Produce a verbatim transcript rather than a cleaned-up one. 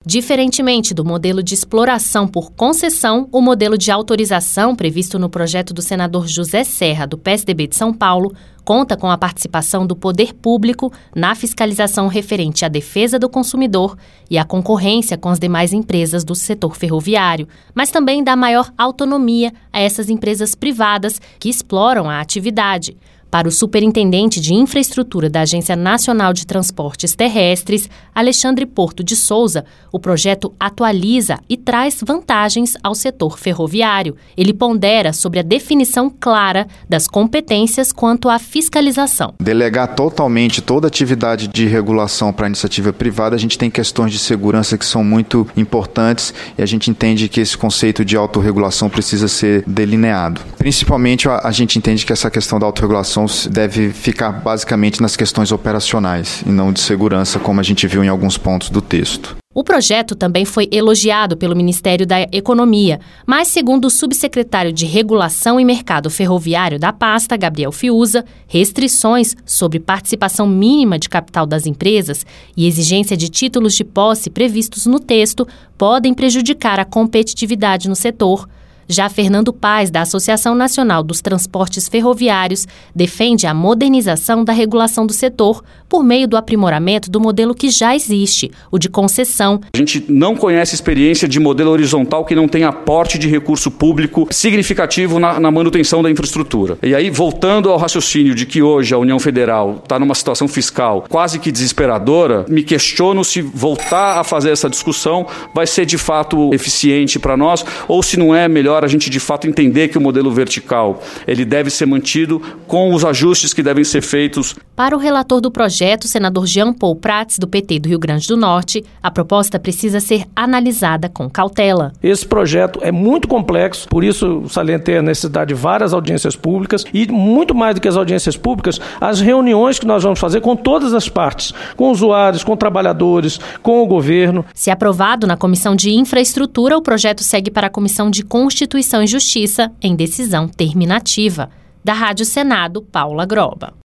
Diferentemente do modelo de exploração por concessão, o modelo de autorização previsto no projeto do senador José Serra, do P S D B de São Paulo, conta com a participação do poder público na fiscalização referente à defesa do consumidor e à concorrência com as demais empresas do setor ferroviário, mas também dá maior autonomia a essas empresas privadas que exploram a atividade. Para o superintendente de infraestrutura da Agência Nacional de Transportes Terrestres, Alexandre Porto de Souza, o projeto atualiza e traz vantagens ao setor ferroviário. Ele pondera sobre a definição clara das competências quanto à fiscalização. Delegar totalmente toda atividade de regulação para a iniciativa privada, a gente tem questões de segurança que são muito importantes e a gente entende que esse conceito de autorregulação precisa ser delineado. Principalmente a, a gente entende que essa questão da autorregulação deve ficar basicamente nas questões operacionais e não de segurança, como a gente viu em alguns pontos do texto. O projeto também foi elogiado pelo Ministério da Economia, mas, segundo o subsecretário de Regulação e Mercado Ferroviário da pasta, Gabriel Fiuza, restrições sobre participação mínima de capital das empresas e exigência de títulos de posse previstos no texto podem prejudicar a competitividade no setor. Já Fernando Paz, da Associação Nacional dos Transportes Ferroviários, defende a modernização da regulação do setor por meio do aprimoramento do modelo que já existe, o de concessão. A gente não conhece experiência de modelo horizontal que não tenha aporte de recurso público significativo na, na manutenção da infraestrutura. E aí, voltando ao raciocínio de que hoje a União Federal está numa situação fiscal quase que desesperadora, me questiono se voltar a fazer essa discussão vai ser de fato eficiente para nós ou se não é melhor a gente de fato entender que o modelo vertical ele deve ser mantido com os ajustes que devem ser feitos. Para o relator do projeto, o senador Jean Paul Prats, do P T do Rio Grande do Norte, a proposta precisa ser analisada com cautela. Esse projeto é muito complexo, por isso salientei a necessidade de várias audiências públicas e, muito mais do que as audiências públicas, as reuniões que nós vamos fazer com todas as partes, com usuários, com trabalhadores, com o governo. Se aprovado na Comissão de Infraestrutura, o projeto segue para a Comissão de Constituição Constituição e Justiça em decisão terminativa. Da Rádio Senado, Paula Groba.